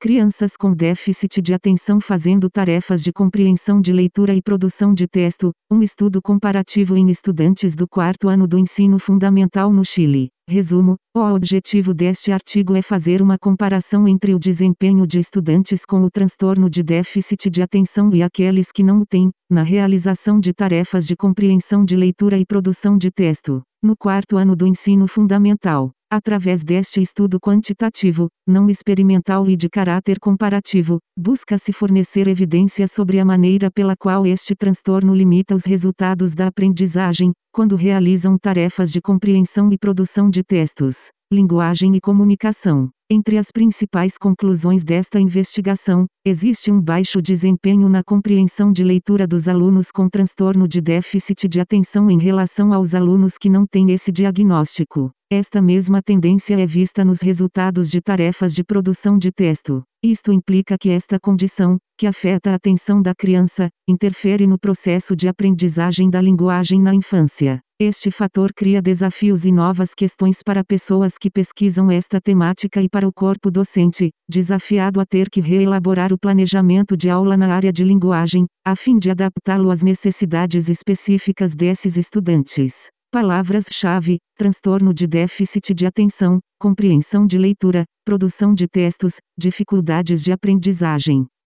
Crianças com déficit de atenção fazendo tarefas de compreensão de leitura e produção de texto, um estudo comparativo em estudantes do 4º ano do ensino fundamental no Chile. Resumo: o objetivo deste artigo é fazer uma comparação entre o desempenho de estudantes com o transtorno de déficit de atenção e aqueles que não o têm, na realização de tarefas de compreensão de leitura e produção de texto, no 4º ano do ensino fundamental. Através deste estudo quantitativo, não experimental e de caráter comparativo, busca-se fornecer evidências sobre a maneira pela qual este transtorno limita os resultados da aprendizagem, quando realizam tarefas de compreensão e produção de textos, linguagem e comunicação. Entre as principais conclusões desta investigação, existe um baixo desempenho na compreensão de leitura dos alunos com transtorno de déficit de atenção em relação aos alunos que não têm esse diagnóstico. Esta mesma tendência é vista nos resultados de tarefas de produção de texto. Isto implica que esta condição, que afeta a atenção da criança, interfere no processo de aprendizagem da linguagem na infância. Este fator cria desafios e novas questões para pessoas que pesquisam esta temática e para o corpo docente, desafiado a ter que reelaborar o planejamento de aula na área de linguagem, a fim de adaptá-lo às necessidades específicas desses estudantes. Palavras-chave: transtorno de déficit de atenção, compreensão de leitura, produção de textos, dificuldades de aprendizagem.